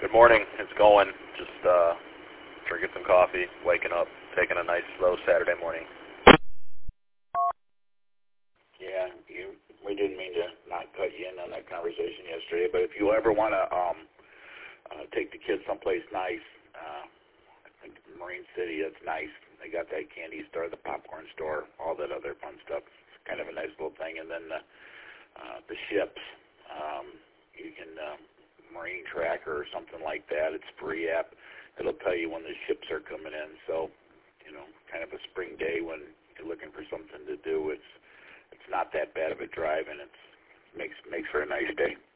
Good morning. It's going. Just drinking some coffee, waking up, taking a nice slow Saturday morning. Yeah, we didn't mean to not cut you in on that conversation yesterday, but if you ever want to take the kids someplace nice, I think Marine City, that's nice. They got that candy store, the popcorn store, all that other fun stuff. It's kind of a nice little thing. And then the ships, you can Marine Tracker or something like that. It's a free app. It'll tell you when the ships are coming in. So, kind of a spring day when you're looking for something to do. It's not that bad of a drive, and it makes for a nice day.